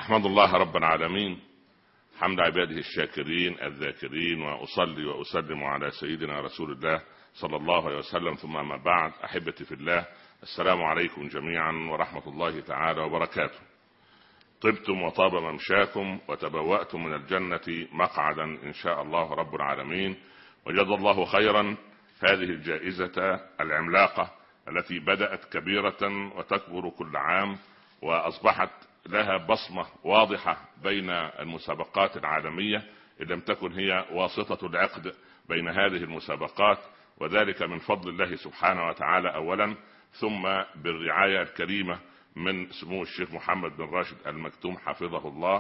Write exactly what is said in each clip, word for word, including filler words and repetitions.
أحمد الله رب العالمين حمد عباده الشاكرين الذاكرين، وأصلي وأسلم على سيدنا رسول الله صلى الله عليه وسلم، ثم ما بعد. أحبتي في الله، السلام عليكم جميعا ورحمة الله تعالى وبركاته. طبتم وطاب ممشاكم وتبوأتم من الجنة مقعدا إن شاء الله رب العالمين، وجزا الله خيرا هذه الجائزة العملاقة التي بدأت كبيرة وتكبر كل عام، وأصبحت لها بصمة واضحة بين المسابقات العالمية إن لم تكن هي واسطة العقد بين هذه المسابقات، وذلك من فضل الله سبحانه وتعالى أولا، ثم بالرعاية الكريمة من سمو الشيخ محمد بن راشد المكتوم حفظه الله،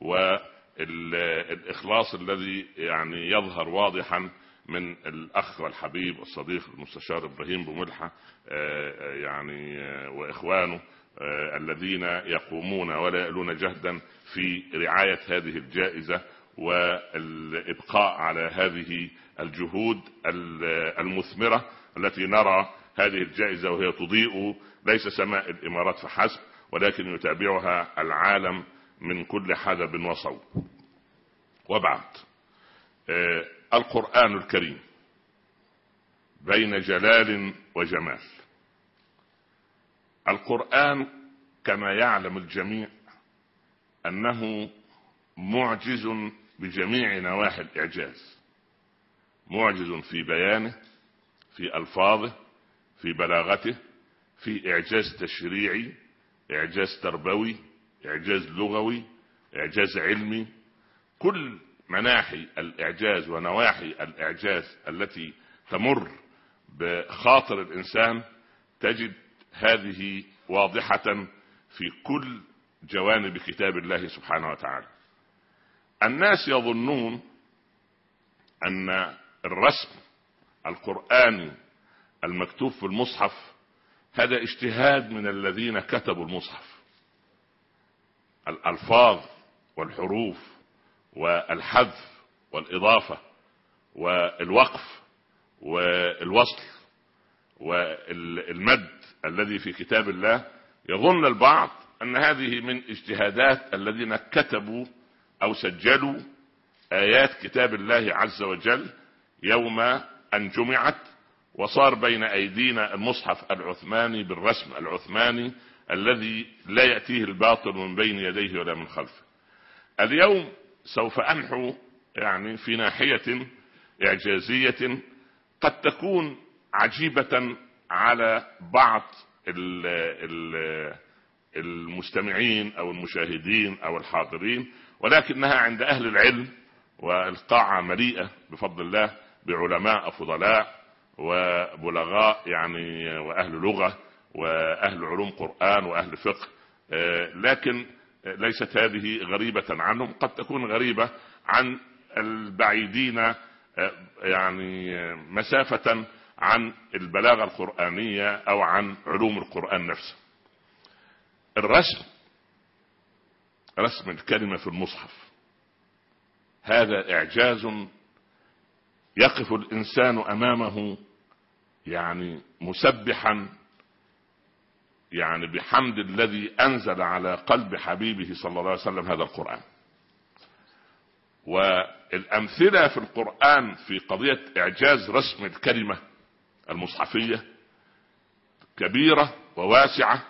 والإخلاص الذي يعني يظهر واضحا من الأخ والحبيب والصديق المستشار إبراهيم بملحة يعني وإخوانه الذين يقومون ولا يألون جهدا في رعاية هذه الجائزة والإبقاء على هذه الجهود المثمرة التي نرى هذه الجائزة وهي تضيء ليس سماء الإمارات فحسب، ولكن يتابعها العالم من كل حدب وصوب. وبعد، القرآن الكريم بين جلال وجمال. القرآن كما يعلم الجميع أنه معجز بجميع نواحي الإعجاز، معجز في بيانه، في ألفاظه، في بلاغته، في إعجاز تشريعي، إعجاز تربوي، إعجاز لغوي، إعجاز علمي. كل مناحي الإعجاز ونواحي الإعجاز التي تمر بخاطر الإنسان تجد هذه واضحة في كل جوانب كتاب الله سبحانه وتعالى. الناس يظنون أن الرسم القرآني المكتوب في المصحف هذا اجتهاد من الذين كتبوا المصحف، الألفاظ والحروف والحذف والإضافة والوقف والوصل والمد الذي في كتاب الله. يظن البعض أن هذه من اجتهادات الذين كتبوا أو سجلوا آيات كتاب الله عز وجل يوم أن جمعت وصار بين أيدينا المصحف العثماني بالرسم العثماني الذي لا يأتيه الباطل من بين يديه ولا من خلفه. اليوم سوف أنحو يعني في ناحية إعجازية قد تكون عجيبة على بعض المستمعين أو المشاهدين أو الحاضرين، ولكنها عند أهل العلم، والقاعة مليئة بفضل الله بعلماء فضلاء وبلغاء يعني وأهل لغة وأهل علوم قرآن وأهل فقه، لكن ليست هذه غريبة عنهم، قد تكون غريبة عن البعيدين يعني مسافة عن البلاغة القرآنية أو عن علوم القرآن نفسه. الرسم، رسم الكلمة في المصحف، هذا إعجاز يقف الإنسان أمامه يعني مسبحا يعني بحمد الذي أنزل على قلب حبيبه صلى الله عليه وسلم هذا القرآن. والأمثلة في القرآن في قضية إعجاز رسم الكلمة المصحفية كبيرة وواسعة،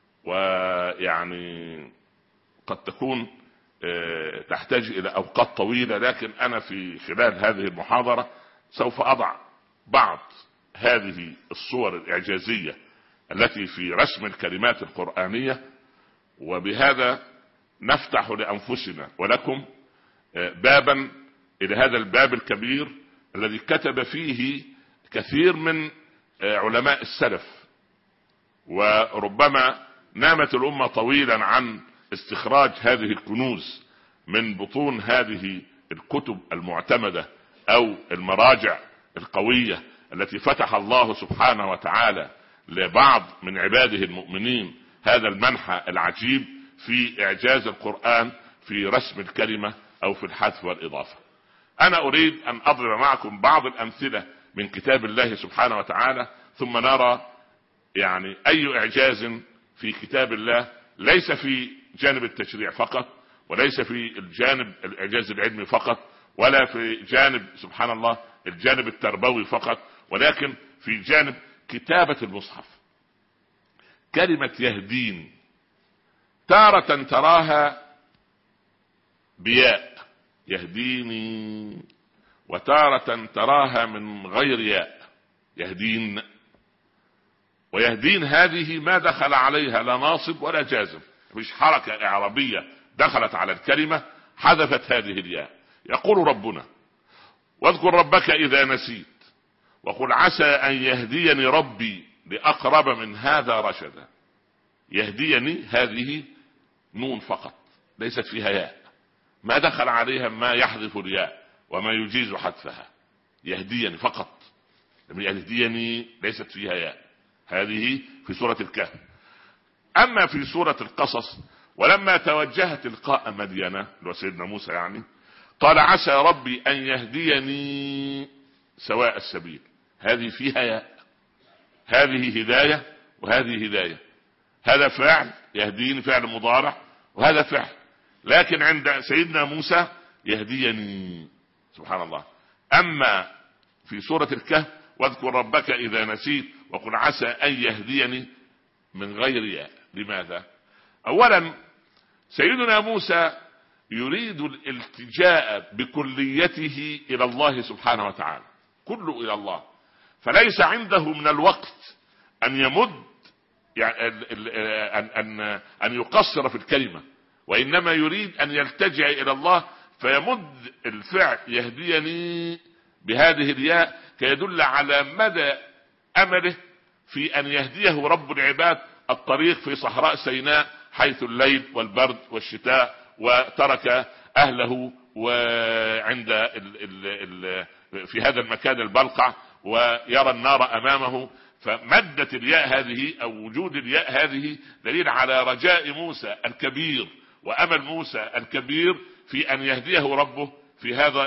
ويعني قد تكون تحتاج إلى أوقات طويلة، لكن أنا في خلال هذه المحاضرة سوف أضع بعض هذه الصور الإعجازية التي في رسم الكلمات القرآنية، وبهذا نفتح لأنفسنا ولكم بابا إلى هذا الباب الكبير الذي كتب فيه كثير من علماء السلف، وربما نامت الأمة طويلا عن استخراج هذه الكنوز من بطون هذه الكتب المعتمدة أو المراجع القوية التي فتح الله سبحانه وتعالى لبعض من عباده المؤمنين هذا المنحى العجيب في إعجاز القرآن في رسم الكلمة أو في الحذف والإضافة. أنا أريد أن أضرب معكم بعض الأمثلة من كتاب الله سبحانه وتعالى، ثم نرى يعني أي إعجاز في كتاب الله ليس في جانب التشريع فقط، وليس في الجانب الإعجاز العلمي فقط، ولا في جانب سبحان الله الجانب التربوي فقط، ولكن في جانب كتابة المصحف. كلمة يهدين تارة تراها بياء يهديني، وتارة تراها من غير ياء يهدين. ويهدين هذه ما دخل عليها لا ناصب ولا جازم، مش حركة إعرابية دخلت على الكلمة حذفت هذه الياء. يقول ربنا: واذكر ربك إذا نسيت وقل عسى أن يهديني ربي لأقرب من هذا رشدا. يهديني هذه نون فقط ليست فيها ياء، ما دخل عليها ما يحذف الياء وما يجيز حذفها. يهديني فقط، يهديني ليست فيها ياء. هذه في سورة الكهف. أما في سورة القصص: ولما توجه تلقاء مدينة لسيدنا موسى يعني قال عسى ربي أن يهديني سواء السبيل. هذه فيها ياء، هذه هداية وهذه هداية. هذا فعل يهديني فعل مضارع وهذا فعل، لكن عند سيدنا موسى يهديني سبحان الله. أما في سورة الكهف: واذكر ربك إذا نسيت وقل عسى أن يهديني من غير ياء. لماذا؟ أولا سيدنا موسى يريد الالتجاء بكليته إلى الله سبحانه وتعالى، كله إلى الله، فليس عنده من الوقت أن يمد يعني أن, أن, أن يقصر في الكلمة، وإنما يريد أن يلتجع إلى الله فيمد الفعل يهديني بهذه الياء كي يدل على مدى أمله في أن يهديه رب العباد الطريق في صحراء سيناء حيث الليل والبرد والشتاء، وترك أهله وعند ال ال ال في هذا المكان البلقع ويرى النار أمامه. فمدت الياء هذه أو وجود الياء هذه دليل على رجاء موسى الكبير وأمل موسى الكبير في أن يهديه ربه في هذا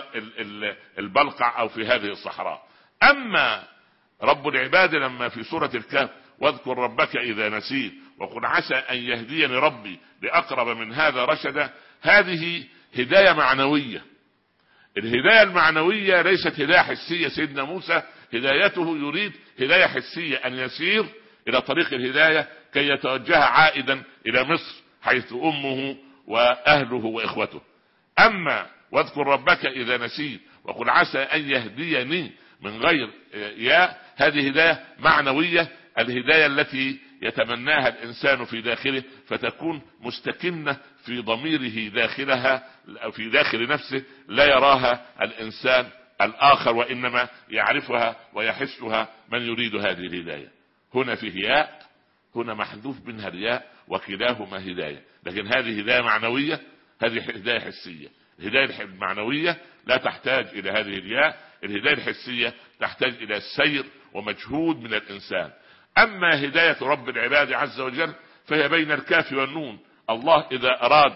البلقع أو في هذه الصحراء. أما رب العباد لما في سورة الكهف: واذكر ربك إذا نسيت وقل عسى أن يهديني ربي لأقرب من هذا رشدا، هذه هداية معنوية. الهداية المعنوية ليست هداية حسية. سيدنا موسى هدايته يريد هداية حسية، أن يسير إلى طريق الهداية كي يتوجه عائدا إلى مصر حيث أمه وأهله وإخوته. أما واذكر ربك إذا نسيت وقل عسى أن يهديني من غير ياء، هذه هداية معنوية، الهداية التي يتمناها الإنسان في داخله فتكون مستكنة في ضميره داخلها أو في داخل نفسه، لا يراها الإنسان الآخر وإنما يعرفها ويحسها من يريد هذه الهداية. هنا فيه ياء، هنا محذوف منها الياء، وكلاهما هداية، لكن هذه هداية معنوية، هذه هداية حسية. الهداية المعنوية لا تحتاج إلى هذه الياء، الهداية الحسية تحتاج إلى سير ومجهود من الإنسان. أما هداية رب العباد عز وجل فهي بين الكاف والنون. الله إذا أراد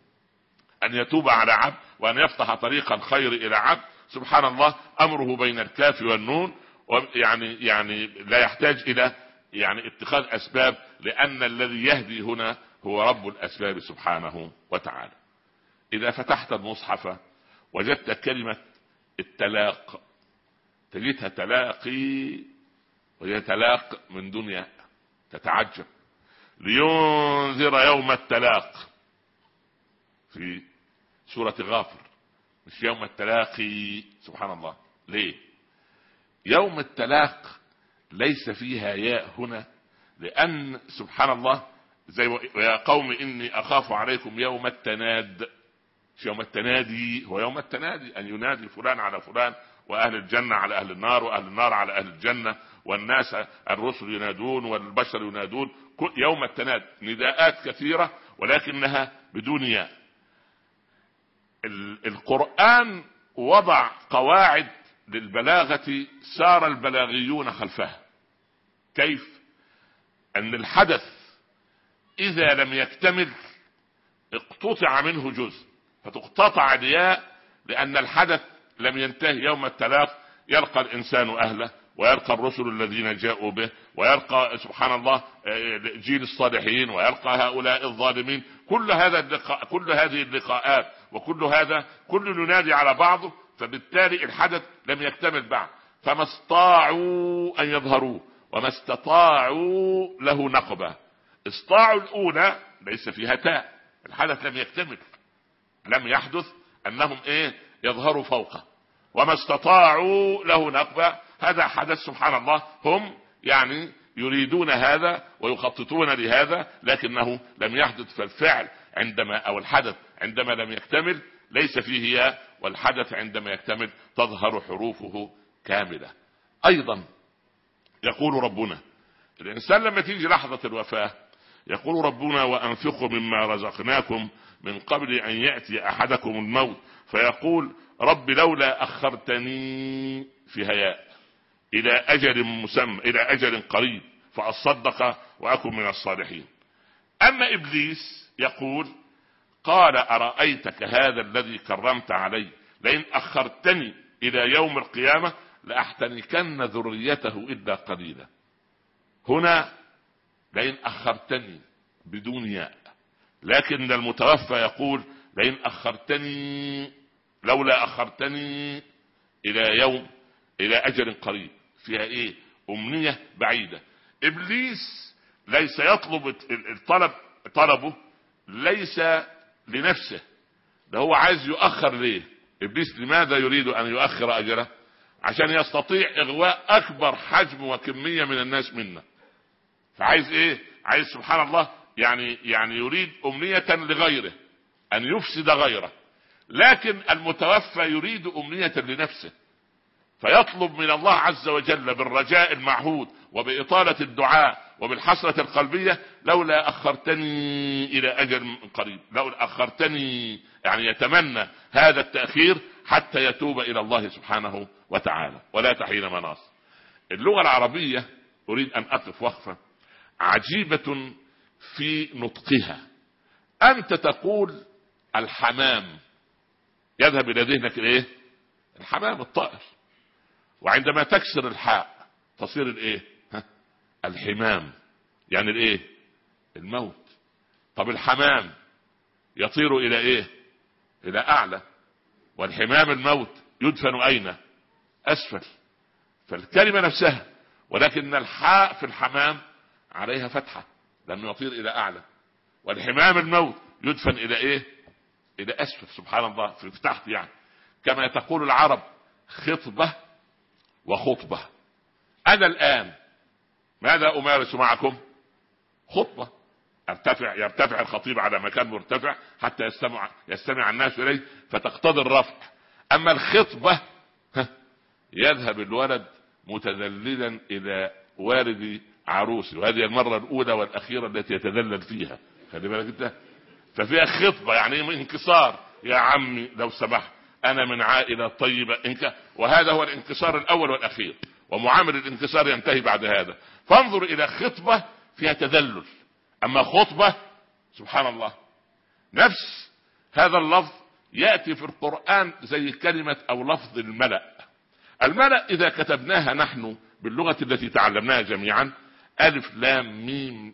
أن يتوب على عبد وأن يفتح طريق الخير إلى عبد سبحان الله أمره بين الكاف والنون، يعني يعني لا يحتاج إلى يعني اتخاذ أسباب، لأن الذي يهدي هنا هو رب الأسباب سبحانه وتعالى. إذا فتحت المصحف وجدت كلمة التلاق تجدها تلاقي وهي تلاق من دنيا، تتعجب. لينذر يوم التلاق في سورة غافر، مش يوم التلاقي. سبحان الله، ليه يوم التلاق ليس فيها ياء هنا؟ لأن سبحان الله زي يا قوم إني أخاف عليكم يوم التناد. يوم التنادي هو يوم التنادي، أن ينادي فلان على فلان، وأهل الجنة على أهل النار، وأهل النار على أهل الجنة، والناس الرسل ينادون والبشر ينادون. يوم التناد نداءات كثيرة ولكنها بدون ياء. القرآن وضع قواعد للبلاغة سار البلاغيون خلفها. كيف؟ أن الحدث إذا لم يكتمل اقتطع منه جزء، فتقتطع الياء لأن الحدث لم ينتهي. يوم التلاق يلقى الإنسان أهله ويلقى الرسل الذين جاءوا به، ويلقى سبحان الله جيل الصالحين، ويلقى هؤلاء الظالمين. كل هذا اللقاء، كل هذه اللقاءات، وكل هذا كل ينادي على بعضه. فبالتالي الحدث لم يكتمل بعد، فما استطاعوا أن يظهروه وما استطاعوا له نقبة. استطاعوا الأولى ليس فيها تاء، الحدث لم يكتمل، لم يحدث أنهم إيه يظهروا فوقه. وما استطاعوا له نقبة هذا حدث سبحان الله، هم يعني يريدون هذا ويخططون لهذا لكنه لم يحدث. فالفعل عندما أو الحدث عندما لم يكتمل ليس فيه ياء، والحدث عندما يكتمل تظهر حروفه كاملة. أيضا يقول ربنا، الإنسان لما تيجي لحظة الوفاة يقول ربنا وأنفقوا مما رزقناكم من قبل أن يأتي أحدكم الموت فيقول رب لولا أخرتني في هياء إلى أجل مسمى إلى أجل قريب فأصدق وأكن من الصالحين. أما إبليس يقول قال أرأيتك هذا الذي كرمت علي لئن أخرتني إلى يوم القيامة لأحتنكن ذريته إلا قليلا. هنا لئن أخرتني بدون ياء، لكن المتوفى يقول لئن أخرتني لولا أخرتني إلى يوم إلى أجل قريب، فيها إيه أمنية بعيدة. إبليس ليس يطلب الطلب، طلبه ليس لنفسه، ده هو عايز يؤخر. ليه إبليس لماذا يريد أن يؤخر أجله؟ عشان يستطيع إغواء أكبر حجم وكمية من الناس منا. فعايز إيه؟ عايز سبحان الله يعني يعني يريد أمنية لغيره أن يفسد غيره. لكن المتوفى يريد أمنية لنفسه، فيطلب من الله عز وجل بالرجاء المعهود وبإطالة الدعاء وبالحسرة القلبية لولا أخرتني إلى أجل قريب، لولا أخرتني، يعني يتمنى هذا التأخير حتى يتوب إلى الله سبحانه وتعالى ولا تحين مناص. اللغة العربية أريد أن أقف وقفة عجيبة في نطقها. أنت تقول الحمام، يذهب إلى ذهنك الإيه؟ الحمام الطائر. وعندما تكسر الحاء تصير الإيه؟ الحمام، يعني الإيه؟ الموت. طب الحمام يطير إلى إيه؟ إلى أعلى، والحمام الموت يدفن أين؟ أسفل. فالكلمة نفسها، ولكن الحاء في الحمام عليها فتحة لم يطير إلى أعلى، والحمام الموت يدفن إلى إيه؟ إلى أسفل. سبحان الله، في تحت. يعني كما تقول العرب خطبة وخطبة. أنا الآن ماذا أمارس معكم؟ خطبة. ارتفع يرتفع الخطيب على مكان مرتفع حتى يستمع يستمع الناس إليه فتقتضي الرفع. أما الخطبة يذهب الولد متذللا إلى والد عروسه، وهذه المرة الأولى والأخيرة التي يتذلل فيها، خلي بالك انت. ففيها خطبة يعني انكسار، يا عمي لو سمحت أنا من عائلة طيبة إنك، وهذا هو الانكسار الأول والأخير، ومعامل الانكسار ينتهي بعد هذا. فانظر إلى خطبة فيها تذلل. أما خطبة سبحان الله نفس هذا اللفظ يأتي في القرآن زي كلمة أو لفظ الملأ. الملأ إذا كتبناها نحن باللغة التي تعلمناها جميعا ألف لام ميم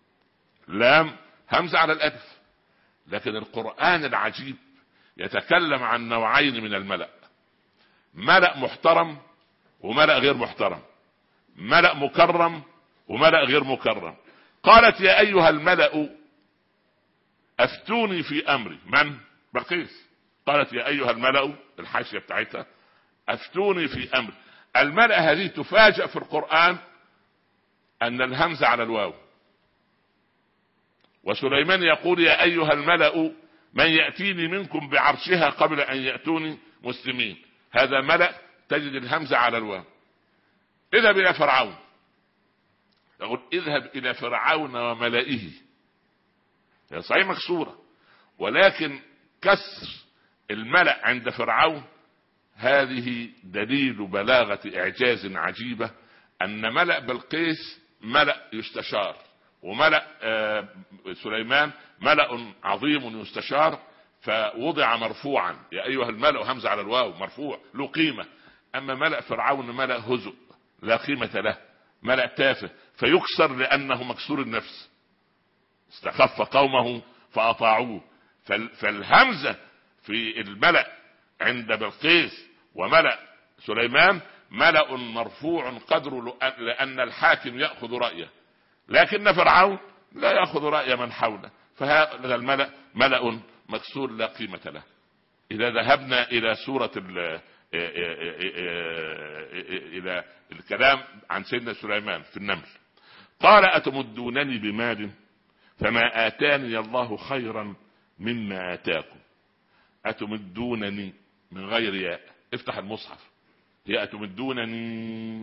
لام همزة على الألف، لكن القرآن العجيب يتكلم عن نوعين من الملأ: ملأ محترم وملأ غير محترم، ملأ مكرم وملأ غير مكرم. قالت يا أيها الملأ أفتوني في أمري. من؟ بلقيس. قالت يا أيها الملأ، الحاشية بتاعتها أفتوني في أمري. الملأ هذه تفاجأ في القرآن أن الهمزة على الواو. وسليمان يقول يا أيها الملأ من يأتيني منكم بعرشها قبل أن يأتوني مسلمين. هذا ملأ تجد الهمزة على الواو. اذهب إلى فرعون، يقول اذهب إلى فرعون وملئه، هي صحيح مكسورة، ولكن كسر الملأ عند فرعون هذه دليل بلاغة إعجاز عجيبة، أن ملأ بلقيس ملأ يستشار، وملأ سليمان ملأ عظيم يستشار، فوضع مرفوعا. يا أيها الملأ همزة على الواو مرفوع له قيمة. أما ملأ فرعون ملأ هزء، لا قيمة له، ملأ تافه فيكسر لأنه مكسور النفس، استخف قومه فأطاعوه. فالهمزة في الملأ عند بلقيس وملأ سليمان ملأ مرفوع قدره لأن الحاكم يأخذ رأيه، لكن فرعون لا يأخذ رأي من حوله، فهذا الملأ ملأ مكسور لا قيمة له. إذا ذهبنا إلى سورة إلى الكلام عن سيدنا سليمان في النمل، قال أتمدونني بمال فما آتاني الله خيرا مما آتاكم. أتمدونني من غير ياء، افتح المصحف، هي أتمدونني،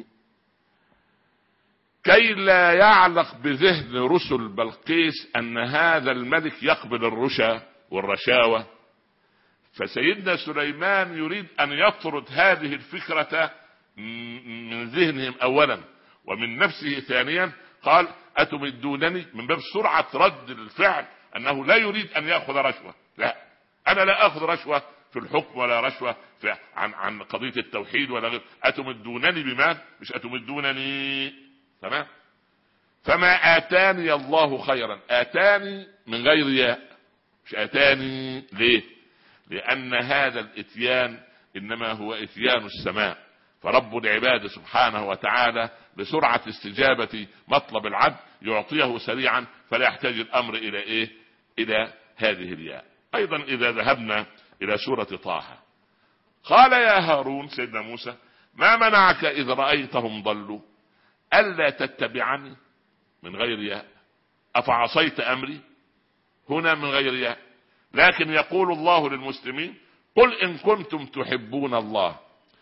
كي لا يعلق بذهن رسل بلقيس أن هذا الملك يقبل الرشا والرشاوة. فسيدنا سليمان يريد أن يطرد هذه الفكرة من ذهنهم أولا ومن نفسه ثانيا. قال أتمدونني من باب سرعة رد الفعل، أنه لا يريد أن يأخذ رشوة، لا، أنا لا أخذ رشوة في الحكم ولا رشوة في عن عن قضية التوحيد ولا غير. أتمدونني بمال، مش أتمدونني، تمام؟ فما آتاني الله خيرا، آتاني من غير ياء، مش آتاني. ليه؟ لأن هذا الاتيان إنما هو اتيان السماء، فرب العباد سبحانه وتعالى بسرعة استجابة مطلب العبد يعطيه سريعا، فلا يحتاج الأمر إلى إيه؟ إلى هذه الياء. أيضا إذا ذهبنا إلى سورة طه، قال يا هارون، سيدنا موسى، ما منعك إذ رأيتهم ضلوا ألا تتبعني، من غير ياء، أفعصيت أمري، هنا من غير ياء. لكن يقول الله للمسلمين قل إن كنتم تحبون الله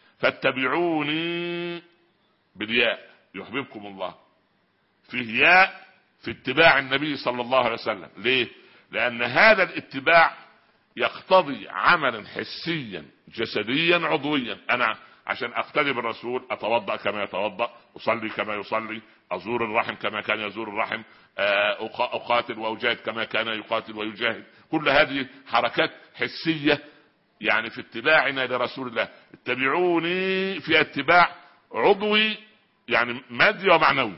فاتبعوني، بالياء، يحببكم الله. فيه ياء في اتباع النبي صلى الله عليه وسلم. ليه؟ لأن هذا الاتباع يقتضي عملا حسيا جسديا عضويا. أنا عشان أقتدي بالرسول أتوضأ كما يتوضأ، أصلي كما يصلي، أزور الرحم كما كان يزور الرحم، أقاتل وأجاهد كما كان يقاتل ويجاهد. كل هذه حركات حسية يعني في اتباعنا لرسول الله. اتبعوني في اتباع عضوي يعني مادي ومعنوي.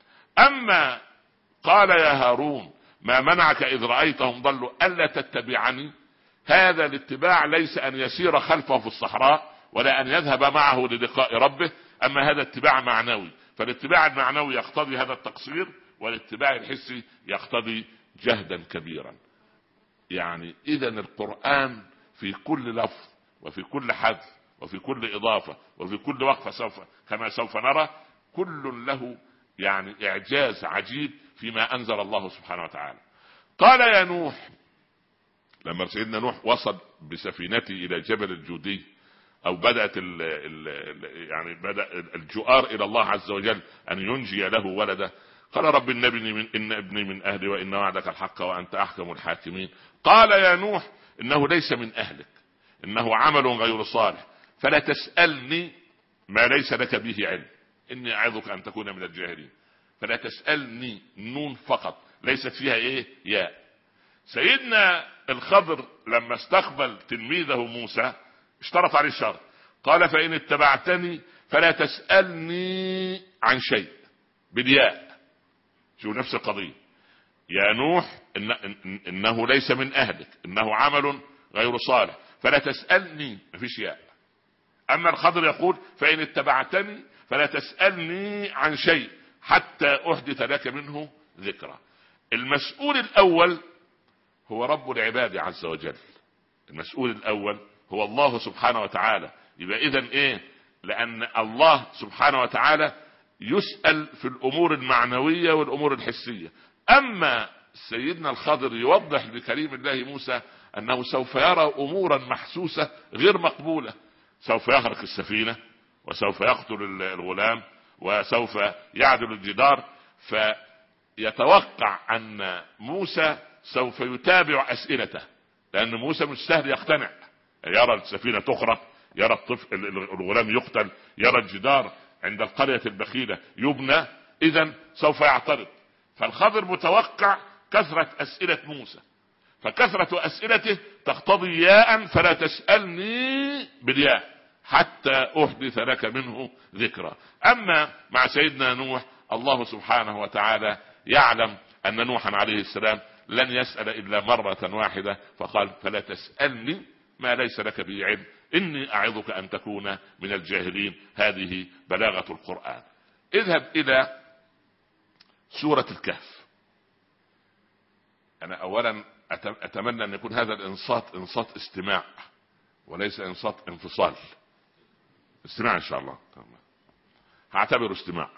أما قال يا هارون ما منعك إذ رأيتهم ضلوا ألا تتبعني، هذا الاتباع ليس أن يسير خلفه في الصحراء ولا أن يذهب معه للقاء ربه، أما هذا اتباع معنوي. فالاتباع المعنوي يقتضي هذا التقصير، والاتباع الحسي يقتضي جهدا كبيرا. يعني إذا القرآن في كل لفظ وفي كل حذف وفي كل إضافة وفي كل وقفة سوف كما سوف نرى كل له يعني إعجاز عجيب فيما أنزل الله سبحانه وتعالى. قال يا نوح، لما سيدنا نوح وصل بسفينته إلى جبل الجودي، أو بدأت ال ال يعني بدأ الجؤار إلى الله عز وجل أن ينجي له ولده، قال رب إن ابني من, إن ابني من أهلي وإن وعدك الحق وأنت أحكم الحاكمين. قال يا نوح إنه ليس من أهلك، إنه عمل غير صالح، فلا تسألني ما ليس لك به علم، إني أعظك أن تكون من الجاهلين. فلا تسألني، نون فقط ليست فيها إيه؟ ياء. سيدنا الخضر لما استقبل تلميذه موسى اشترط عليه الشرط، قال فإن اتبعتني فلا تسألني عن شيء، بالياء. شو نفس القضية، يا نوح إن إنه ليس من أهلك، إنه عمل غير صالح، فلا تسألني، مفيش ياء. أما الخضر يقول فإن اتبعتني فلا تسألني عن شيء حتى أحدث لك منه ذكرى. المسؤول الأول هو رب العباد عز وجل، المسؤول الأول هو الله سبحانه وتعالى. يبقى إذن إيه؟ لأن الله سبحانه وتعالى يسأل في الأمور المعنوية والأمور الحسية. أما سيدنا الخضر يوضح لكريم الله موسى أنه سوف يرى أمورا محسوسة غير مقبولة، سوف يخرق السفينة، وسوف يقتل الغلام، وسوف يعدل الجدار. فيتوقع أن موسى سوف يتابع أسئلته، لأن موسى مش سهل يقتنع، يرى السفينة تخرق، يرى الطفل الغلام يقتل، يرى الجدار عند القرية البخيلة يبنى، إذن سوف يعترض. فالخضر متوقع كثرة أسئلة موسى، فكثرة أسئلته تقتضي ياء، فلا تسألني بالياء حتى أحدث لك منه ذكرى. أما مع سيدنا نوح الله سبحانه وتعالى يعلم أن نوحا عليه السلام لن يسأل إلا مرة واحدة، فقال فلا تسألني ما ليس لك به علم إني أعظك أن تكون من الجاهلين. هذه بلاغة القرآن. اذهب إلى سورة الكهف. أنا أولا أتمنى أن يكون هذا الإنصات إنصات استماع وليس إنصات انفصال. استماع إن شاء الله، هعتبره استماع.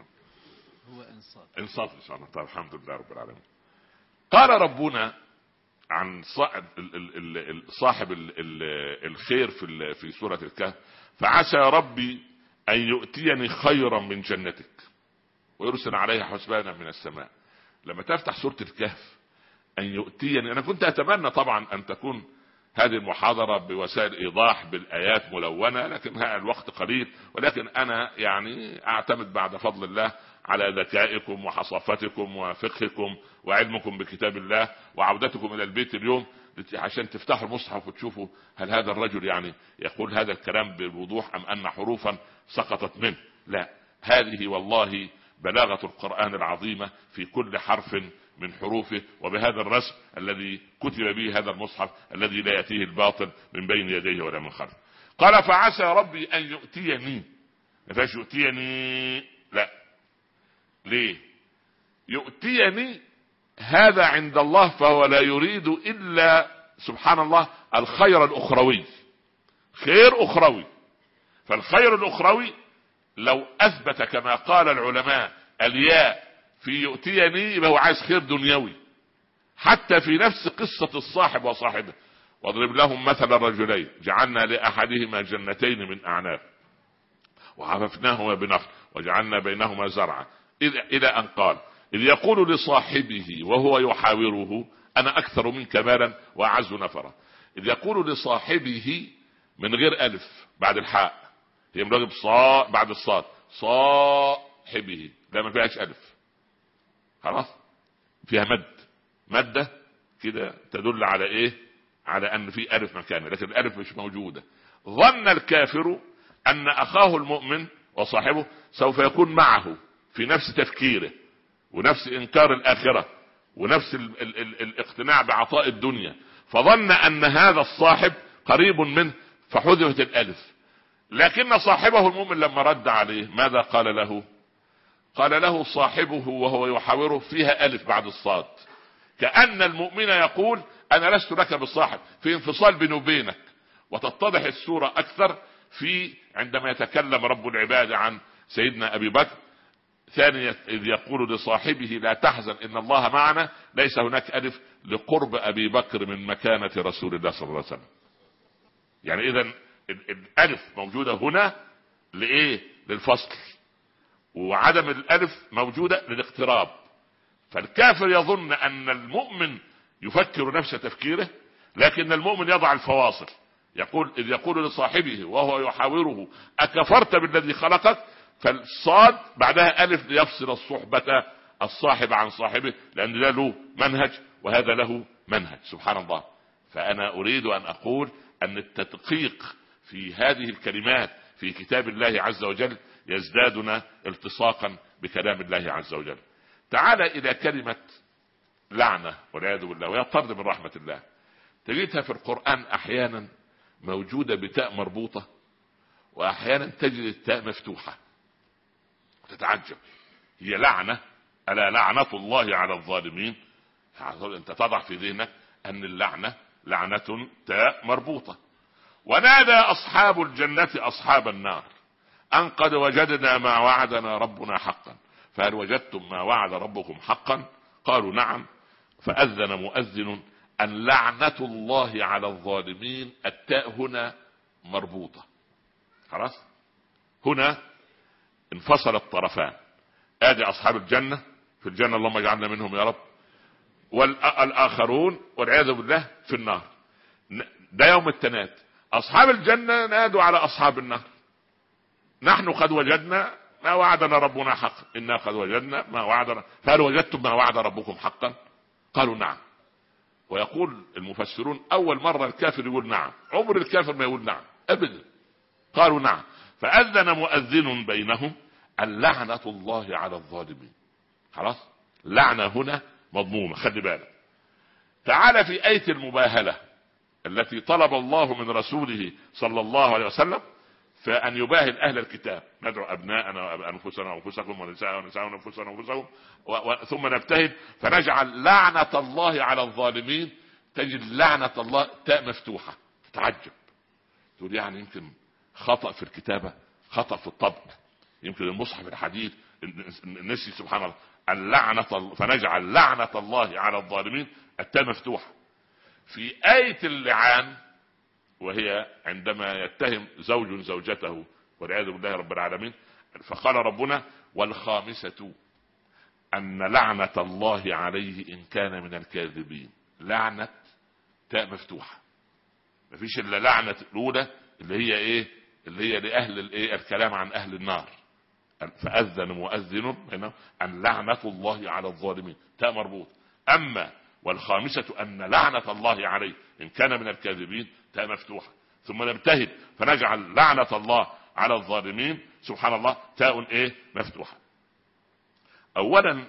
هو إنصات إنصات إن شاء الله. طيب الحمد لله رب العالمين. قال ربنا عن صاحب الخير في في سورة الكهف: فعسى ربي أن يؤتيني خيرا من جنتك ويرسل عليها حسبانا من السماء. لما تفتح سورة الكهف أن يؤتيني، أنا كنت أتمنى طبعا أن تكون هذه المحاضرة بوسائل إيضاح بالآيات ملونة، لكن الوقت قليل، ولكن أنا يعني أعتمد بعد فضل الله على ذكائكم وحصافتكم وفقهكم وعلمكم بكتاب الله وعودتكم إلى البيت اليوم عشان تفتحوا المصحف وتشوفوا هل هذا الرجل يعني يقول هذا الكلام بوضوح أم أن حروفا سقطت منه. لا، هذه والله بلاغة القرآن العظيمة في كل حرف من حروفه، وبهذا الرسم الذي كتب به هذا المصحف الذي لا يأتيه الباطل من بين يديه ولا من خلفه. قال فعسى ربي أن يؤتيني، ما فيش يؤتيني، لا. ليه؟ يؤتيني هذا عند الله فهو لا يريد إلا سبحان الله الخير الأخروي، خير أخروي. فالخير الأخروي لو أثبت كما قال العلماء الياء في يؤتيني يبقى هو عايز خير دنيوي. حتى في نفس قصة الصاحب وصاحبه: واضرب لهم مثل الرجلين جعلنا لأحدهما جنتين من أعناب وحففناهما بنخل وجعلنا بينهما زرعا إلى أن قال: إذ يقول لصاحبه وهو يحاوره أنا أكثر منك مالا وأعز نفرا. إذ يقول لصاحبه من غير ألف بعد الحاء، هي مرغب صاء بعد الصاد، صاحبه لا ما فيهاش ألف، خلاص فيها مد، مدة كده تدل على إيه؟ على أن في ألف مكانه، لكن الألف مش موجودة. ظن الكافر أن أخاه المؤمن وصاحبه سوف يكون معه في نفس تفكيره ونفس إنكار الآخرة ونفس ال ال ال الاقتناع بعطاء الدنيا، فظن أن هذا الصاحب قريب منه فحذفت الألف. لكن صاحبه المؤمن لما رد عليه ماذا قال له؟ قال له صاحبه وهو يحاوره فيها ألف بعد الصاد، كأن المؤمن يقول أنا لست لك بالصاحب، في انفصال بيني وبينك. وتتضح السورة أكثر في عندما يتكلم رب العباد عن سيدنا أبي بكر. ثانية إذ يقول لصاحبه لا تحزن إن الله معنا، ليس هناك ألف لقرب أبي بكر من مكانة رسول الله صلى الله عليه وسلم. يعني إذن الألف موجودة هنا لإيه؟ للفصل، وعدم الألف موجودة للاقتراب. فالكافر يظن أن المؤمن يفكر نفس تفكيره، لكن المؤمن يضع الفواصل. يقول إذ يقول لصاحبه وهو يحاوره أكفرت بالذي خلقك، فالصاد بعدها ألف ليفصل الصحبة الصاحب عن صاحبه، لأن ده له منهج وهذا له منهج. سبحان الله. فأنا أريد أن أقول أن التدقيق في هذه الكلمات في كتاب الله عز وجل يزدادنا التصاقا بكلام الله عز وجل. تعال إلى كلمة لعنة والعياذ بالله وهي طرد من رحمة الله. تجدها في القرآن أحيانا موجودة بتاء مربوطة، وأحيانا تجد التاء مفتوحة، تتعجب هي لعنة ألا لعنة الله على الظالمين. أنت تضع في ذهنك أن اللعنة لعنة تاء مربوطة. ونادى أصحاب الجنة أصحاب النار أن قد وجدنا ما وعدنا ربنا حقا فهل وجدتم ما وعد ربكم حقا؟ قالوا نعم. فأذن مؤذن أن لعنة الله على الظالمين. التاء هنا مربوطة، خلاص. هنا انفصل الطرفان، ادي أصحاب الجنة في الجنة اللهم اجعلنا منهم يا رب، والآخرون والعياذ بالله في النار. ده يوم التناد. أصحاب الجنة نادوا على أصحاب النار نحن قد وجدنا ما وعدنا ربنا حقا إنا قد وجدنا ما وعدنا فهل وجدتم ما وعد ربكم حقا؟ قالوا نعم. ويقول المفسرون أول مرة الكافر يقول نعم، عمر الكافر ما يقول نعم أبدا. قالوا نعم. فأذن مؤذن بينهم اللعنة الله على الظالمين. خلاص، لعنة هنا مضمومة، خلي بالك. تعالى في آية المباهلة التي طلب الله من رسوله صلى الله عليه وسلم فأن يباهل أهل الكتاب: ندعو أبناءنا وأنفسنا وأنفسكم ونساء ونساء ونفسنا وأنفسهم ثم نبتهل فنجعل لعنة الله على الظالمين. تجد لعنة الله تاء مفتوحة، تتعجب، تقول يعني يمكن خطأ في الكتابة، خطأ في الطبع، يمكن المصحف الحديث نسي. سبحان الله، اللعنة فنجعل لعنة الله على الظالمين التاء مفتوحة. في آية اللعان وهي عندما يتهم زوج زوجته والعياذ بالله رب العالمين، فقال ربنا: والخامسة أن لعنة الله عليه إن كان من الكاذبين. لعنة تاء مفتوحة، مفيش إلا لعنة الأولى اللي هي إيه؟ اللي هي لأهل الإيه؟ الكلام عن أهل النار. فأذن مؤذن هنا أن لعنة الله على الظالمين، تاء مربوط. أما والخامسة أن لعنة الله عليه إن كان من الكاذبين، تاء مفتوحة. ثم نبتهل فنجعل لعنة الله على الظالمين، سبحان الله، تاء إيه؟ مفتوحة. أولا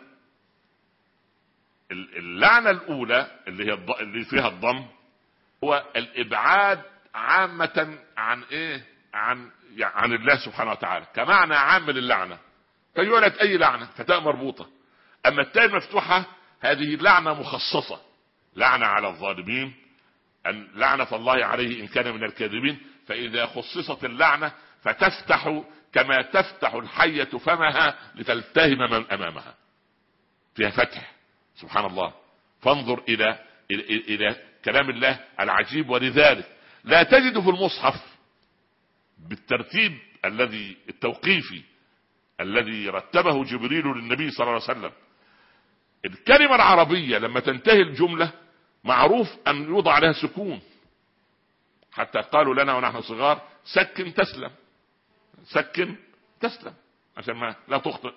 اللعنة الأولى اللي هي اللي فيها الضم هو الإبعاد عامة عن إيه؟ عن عن الله سبحانه وتعالى كمعنى عام للعنة، فجعلت أي لعنة فتاء مربوطة. أما التاء المفتوحة هذه لعنة مخصصة، لعنة على الظالمين، أن لعنة الله عليه إن كان من الكاذبين. فإذا خصصت اللعنة فتفتح كما تفتح الحية فمها لتلتهم من أمامها، فيها فتح، سبحان الله. فانظر إلى إلى, إلى كلام الله العجيب. ولذلك لا تجد في المصحف بالترتيب الذي التوقيفي الذي رتبه جبريل للنبي صلى الله عليه وسلم الكلمة العربية لما تنتهي الجملة معروف أن يوضع عليها سكون، حتى قالوا لنا ونحن صغار: سكن تسلم، سكن تسلم، عشان ما لا تخطئ.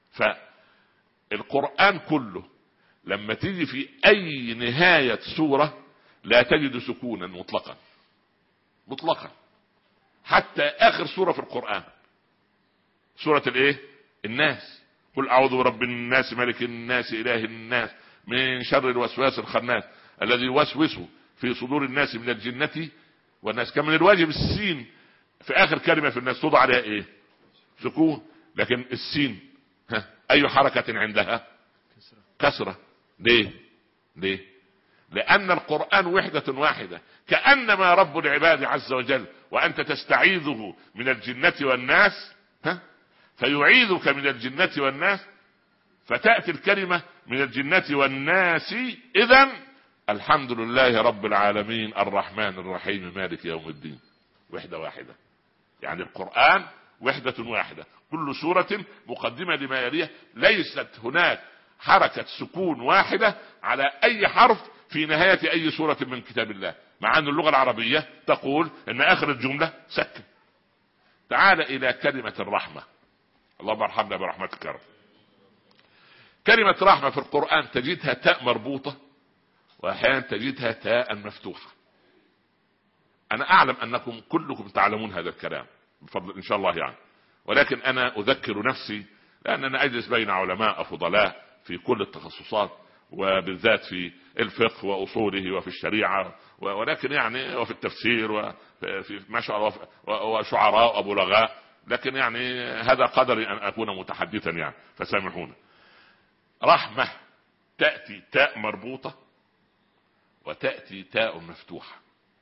فالقرآن كله لما تيجي في أي نهاية سورة لا تجد سكونا مطلقا مطلقا، حتى آخر سورة في القرآن سورة الايه؟ الناس: قل أعوذ برب الناس ملك الناس إله الناس من شر الوسواس الخناس الذي يوسوس في صدور الناس من الجنة والناس. كان من الواجب السين في آخر كلمة في الناس توضع عليها ايه؟ سكون. لكن السين ها أي حركة عندها؟ كسرة. ليه؟ ليه؟ لأن القرآن وحدة واحدة، كأنما رب العباد عز وجل وأنت تستعيذه من الجنة والناس ها فيعيذك من الجنة والناس، فتأتي الكلمة من الجنة والناس. إذن الحمد لله رب العالمين الرحمن الرحيم مالك يوم الدين، وحدة واحدة. يعني القرآن وحدة واحدة، كل سورة مقدمة لما يليها، ليست هناك حركة سكون واحدة على أي حرف في نهاية أي سورة من كتاب الله، مع أن اللغة العربية تقول أن آخر الجملة سكن. تعال إلى كلمة الرحمة. اللهم ارحمنا برحمتك يا رب. كلمة رحمة في القرآن تجدها تاء مربوطة وأحيانا تجدها تاء مفتوحة. أنا أعلم أنكم كلكم تعلمون هذا الكلام بفضل إن شاء الله يعني، ولكن أنا أذكر نفسي لأننا أجلس بين علماء فضلاء في كل التخصصات، وبالذات في الفقه وأصوله وفي الشريعة، ولكن يعني وفي التفسير وفي ما شاء الله وشعراء وبلغاء، لكن يعني هذا قدري أن أكون متحدثا يعني، فسامحونا. رحمة تأتي تاء مربوطة وتأتي تاء مفتوحة.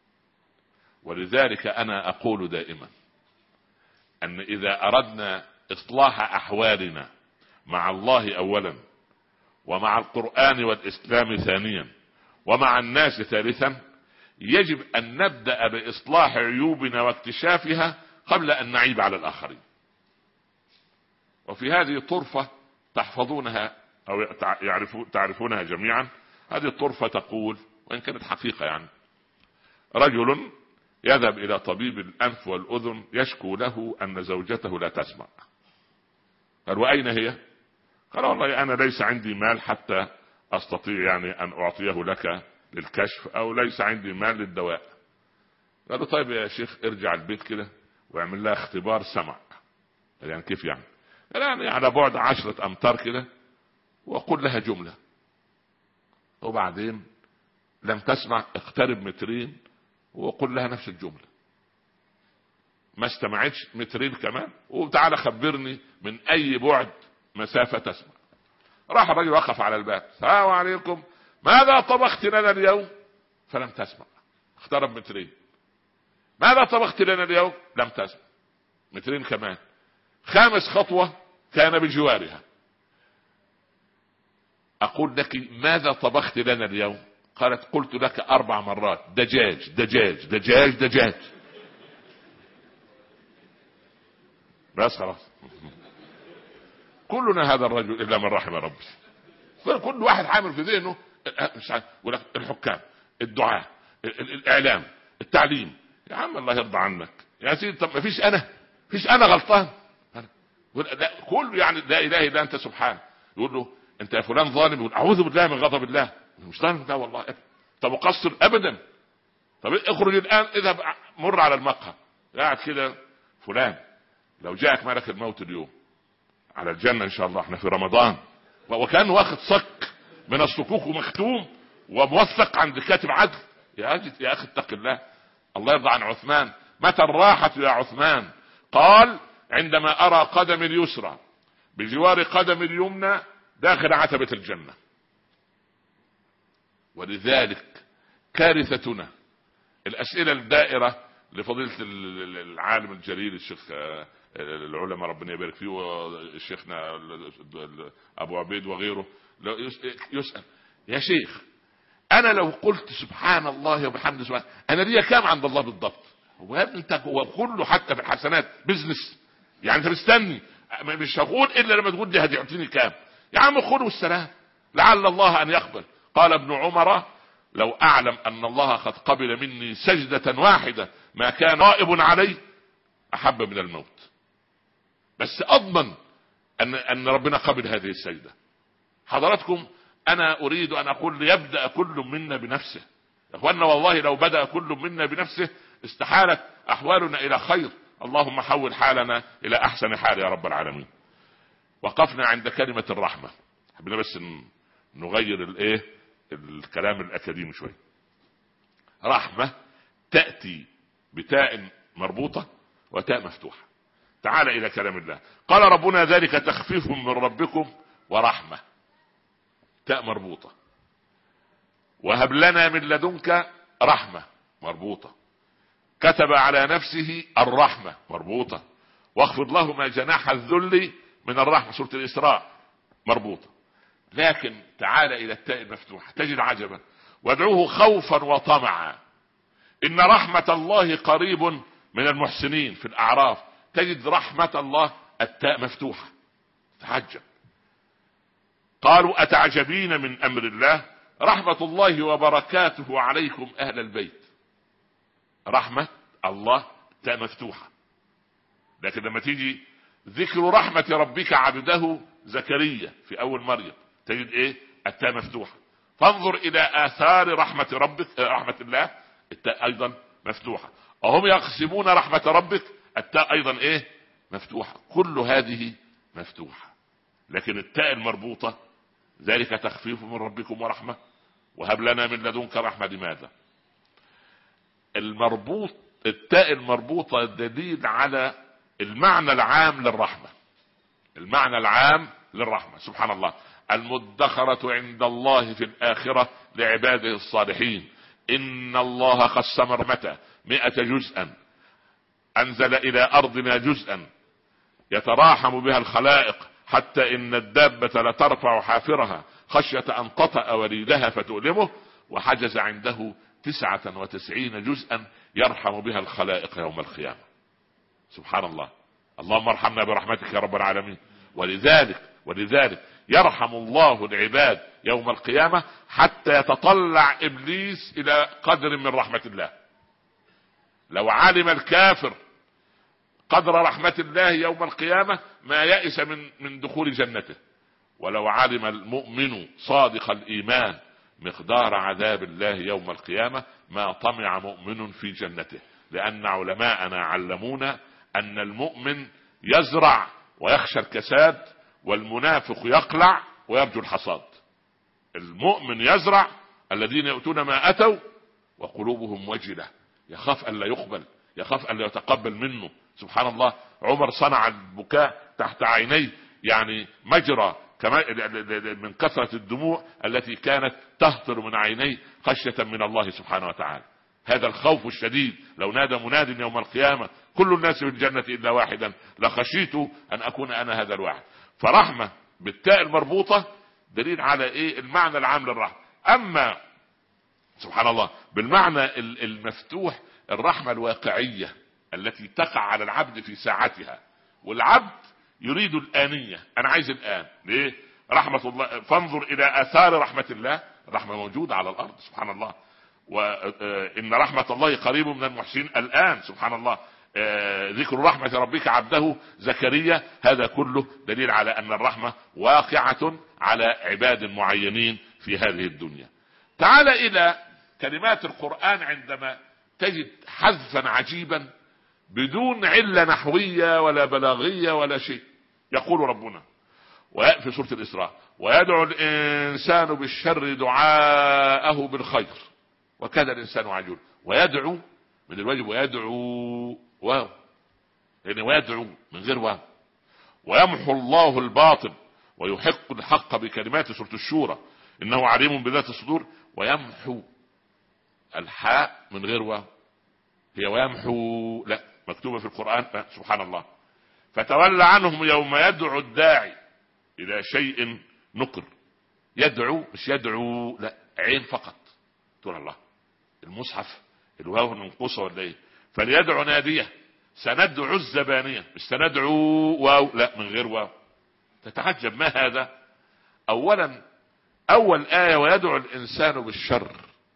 ولذلك أنا أقول دائما أن إذا أردنا إصلاح أحوالنا مع الله أولا، ومع القرآن والإسلام ثانيا، ومع الناس ثالثا، يجب أن نبدأ بإصلاح عيوبنا واكتشافها قبل أن نعيب على الآخرين. وفي هذه الطرفة تحفظونها أو تعرفونها جميعا. هذه الطرفة تقول، وإن كانت حقيقة يعني: رجل يذهب إلى طبيب الأنف والأذن يشكو له أن زوجته لا تسمع. قال: وأين هي؟ قال: والله أنا ليس عندي مال حتى أستطيع يعني أن أعطيه لك للكشف، أو ليس عندي مال للدواء. قال له: طيب يا شيخ ارجع البيت كده ويعمل لها اختبار سمع. يعني كيف يعني؟ يعني على بعد عشرة امتار كده وقل لها جملة، وبعدين لم تسمع اقترب مترين وقل لها نفس الجملة، ما استمعتش مترين كمان وتعالى خبرني من اي بعد مسافة تسمع. راح الرجل وقف على الباب، السلام عليكم، ماذا طبخت لنا اليوم؟ فلم تسمع، اقترب مترين. ماذا طبخت لنا اليوم؟ لم تسمع، مترين كمان. خامس خطوة كان بجوارها، اقول لك ماذا طبخت لنا اليوم؟ قالت قلت لك اربع مرات دجاج دجاج دجاج دجاج. بس خلاص. كلنا هذا الرجل الا من رحم ربي. كل واحد حامل في ذهنه الحكام، الدعاء، الاعلام، التعليم. يا عم الله يرضى عنك يا سيدي، طب ما فيش انا فيش انا غلطان؟ كل يعني لا اله الا انت سبحانه. يقول له انت يا فلان ظالم، يقول اعوذ بالله من غضب الله. مش ظالم ده والله ابدا. طب مقصر ابدا. طب اخرج الان، اذهب مر على المقهى، قاعد كده فلان لو جاءك ملك الموت اليوم على الجنة ان شاء الله، احنا في رمضان، وكان واخد صك من الصكوك ومختوم وموثق عند كاتب عدل. يا اخي يا اخي اتق الله. الله يرضى عن عثمان، متى الراحة يا عثمان؟ قال عندما ارى قدم اليسرى بجوار قدم اليمنى داخل عتبة الجنة. ولذلك كارثتنا الاسئلة الدائرة لفضيلة العالم الجليل الشيخ العلماء ربنا يبارك فيه وشيخنا ابو عبيد وغيره، يسأل يا شيخ انا لو قلت سبحان الله وبحمده سبحانه انا ليا كام عند الله بالضبط؟ هو يا ابني انت هو كله حتى في الحسنات بزنس يعني؟ انت مستني مش هقول الا لما تقول لي هتعطيني كام؟ يا عم خذ والسلام لعل الله ان يقبل. قال ابن عمر لو اعلم ان الله قد قبل مني سجدة واحدة ما كان غائب علي احب من الموت. بس اضمن ان ان ربنا قبل هذه السجدة. حضراتكم انا اريد ان اقول ليبدأ كل منا بنفسه. يا اخوانا والله لو بدأ كل منا بنفسه استحالت احوالنا الى خير. اللهم حول حالنا الى احسن حال يا رب العالمين. وقفنا عند كلمة الرحمة، حبينا بس نغير الايه الكلام الاكاديمي شوي. رحمة تأتي بتاء مربوطة وتاء مفتوحة. تعال الى كلام الله. قال ربنا ذلك تخفيف من ربكم ورحمة، تاء مربوطة. وهب لنا من لدنك رحمة مربوطة. كتب على نفسه الرحمة مربوطة. واخفض لهما جناح الذل من الرحمة سورة الإسراء مربوطة. لكن تعال الى التاء المفتوحة تجد عجبا. وادعوه خوفا وطمعا ان رحمة الله قريب من المحسنين في الاعراف تجد رحمة الله التاء مفتوحة. تعجب. قالوا اتعجبين من امر الله رحمة الله وبركاته عليكم اهل البيت. رحمة الله تاء مفتوحة. لكن لما تيجي ذكر رحمة ربك عبده زكريا في اول مريم تجد ايه التاء مفتوحة. فانظر الى اثار رحمة ربك رحمة الله التاء ايضا مفتوحة. وهم يقسمون رحمة ربك التاء ايضا ايه مفتوحة. كل هذه مفتوحة. لكن التاء المربوطة ذلك تخفيف من ربكم ورحمة وهب لنا من لدنك رحمة. لماذا المربوط التاء المربوطة دليل على المعنى العام للرحمة. المعنى العام للرحمة سبحان الله. المدخرة عند الله في الآخرة لعباده الصالحين. إن الله قسم رحمته مئة جزءا أنزل إلى أرضنا جزءا يتراحم بها الخلائق حتى إن الدابة لترفع حافرها خشية أن تطأ وليدها فتؤلمه وحجز عنده تسعة وتسعين جزءا يرحم بها الخلائق يوم القيامة. سبحان الله. اللهم ارحمنا برحمتك يا رب العالمين. ولذلك ولذلك يرحم الله العباد يوم القيامة حتى يتطلع إبليس إلى قدر من رحمة الله. لو علم الكافر قدر رحمة الله يوم القيامة ما يئس من من دخول جنته. ولو علم المؤمن صادق الإيمان مقدار عذاب الله يوم القيامة ما طمع مؤمن في جنته. لأن علماءنا علمونا أن المؤمن يزرع ويخشى الكساد، والمنافق يقلع ويرجو الحصاد. المؤمن يزرع، الذين يؤتون ما أتوا وقلوبهم وجلة، يخاف أن لا يقبل، يخاف أن لا يتقبل منه. سبحان الله، عمر صنع البكاء تحت عينيه يعني مجرى من كثرة الدموع التي كانت تهطر من عينيه خشية من الله سبحانه وتعالى. هذا الخوف الشديد، لو نادى مناد يوم القيامة كل الناس في الجنة إلا واحدا لخشيت أن أكون أنا هذا الواحد. فرحمة بالتاء المربوطة دليل على إيه؟ المعنى العام للرحمة. أما سبحان الله بالمعنى المفتوح، الرحمة الواقعية التي تقع على العبد في ساعتها، والعبد يريد الآنية، أنا عايز الآن. ليه؟ رحمة الله، فانظر إلى آثار رحمة الله، الرحمة موجودة على الأرض سبحان الله، وإن رحمة الله قريب من المحسنين الآن سبحان الله. ذكر رحمة ربك عبده زكريا، هذا كله دليل على أن الرحمة واقعة على عباد معينين في هذه الدنيا. تعال إلى كلمات القرآن عندما تجد حذفا عجيبا بدون علة نحوية ولا بلاغية ولا شيء. يقول ربنا في سورة الإسراء: ويدعو الإنسان بالشر دعاءه بالخير وكاد الإنسان عجول. ويدعو من الواجب ويدعو واو، يعني ويدعو من غير واو. ويمحو الله الباطل ويحق الحق بكلمات سورة الشورى إنه عليم بذات الصدور. ويمحو الحاء من غير واو، هي ويمحو لا مكتوبة في القرآن لا. سبحان الله. فتولى عنهم يوم يدعو الداعي إلى شيء نكر. يدعو مش يدعو لا، عين فقط. تقول الله المصحف الواو منقوصة ولا ايه؟ فليدعو ناديه سندعو الزبانية، مش سندعو واو لا من غير واو. تتعجب ما هذا؟ اولا اول آية ويدعو الانسان بالشر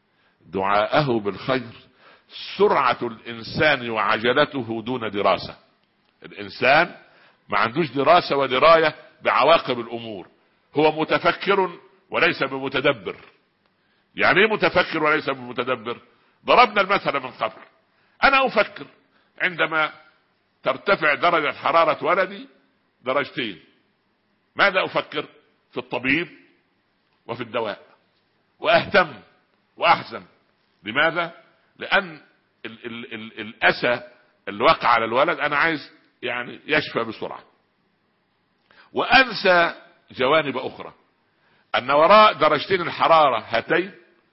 دعاءه بالخير، سرعة الانسان وعجلته دون دراسة. الانسان ما عندوش دراسة ودراية بعواقب الامور، هو متفكر وليس بمتدبر. يعني ايه متفكر وليس بمتدبر؟ ضربنا المثل من قبل. انا افكر عندما ترتفع درجة حرارة ولدي درجتين، ماذا افكر؟ في الطبيب وفي الدواء، واهتم واحزن. لماذا؟ لان ال ال ال الاسى اللي وقع على الولد انا عايز يعني يشفى بسرعة، وانسى جوانب اخرى، ان وراء درجتين الحرارة هاتين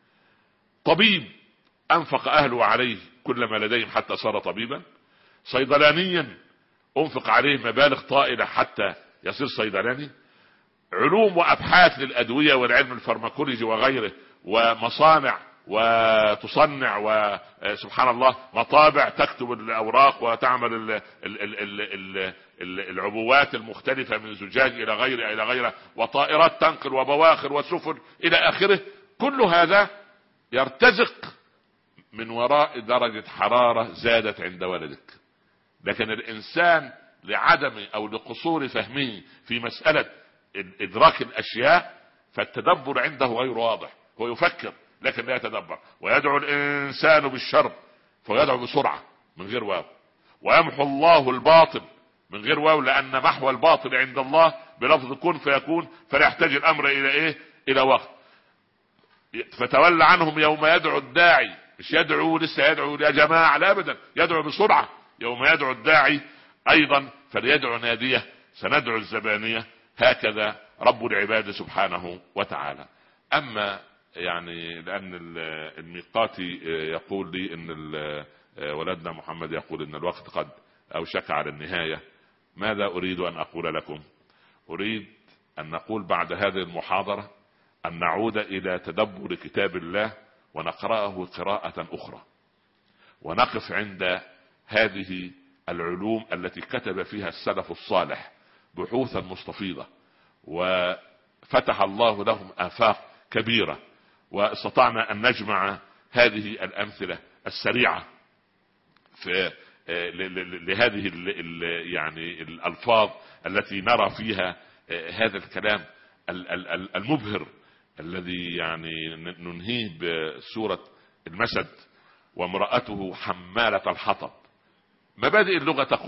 طبيب انفق اهله عليه كل ما لديهم حتى صار طبيبا، صيدلانيا انفق عليه مبالغ طائلة حتى يصير صيدلاني، علوم وابحاث للادوية والعلم الفارماكولوجي وغيره، ومصانع وتصنع وسبحان الله مطابع تكتب الاوراق وتعمل ال ال ال ال ال العبوات المختلفة من زجاج الى غيره الى غيره، وطائرات تنقل وبواخر وسفن الى اخره. كل هذا يرتزق من وراء درجة حرارة زادت عند ولدك. لكن الانسان لعدم او لقصور فهمه في مسألة ادراك الاشياء فالتدبر عنده غير واضح، هو يفكر لكن لا يتدبر. ويدعو الانسان بالشر فيدعو بسرعة من غير واو. ويمحو الله الباطل من غير واو، لان محو الباطل عند الله بلفظ كن فيكون، فلا يحتاج الامر الى ايه؟ الى وقت. فتولى عنهم يوم يدعو الداعي، مش يدعو لسه يدعو يا جماعة لا ابدا، يدعو بسرعة. يوم يدعو الداعي ايضا فليدعو ناديه سندعو الزبانية. هكذا رب العباد سبحانه وتعالى. اما يعني لان الميقاتي يقول لي ان ولدنا محمد يقول ان الوقت قد اوشك على النهاية، ماذا اريد ان اقول لكم؟ اريد ان نقول بعد هذه المحاضرة ان نعود الى تدبر كتاب الله ونقرأه قراءة اخرى، ونقف عند هذه العلوم التي كتب فيها السلف الصالح بحوثا مستفيضة، وفتح الله لهم آفاق كبيرة، واستطعنا أن نجمع هذه الأمثلة السريعة في لهذه يعني الألفاظ التي نرى فيها هذا الكلام المبهر الذي يعني ننهيه بسورة المسد: وامرأته حمالة الحطب. مبادئ اللغة تقول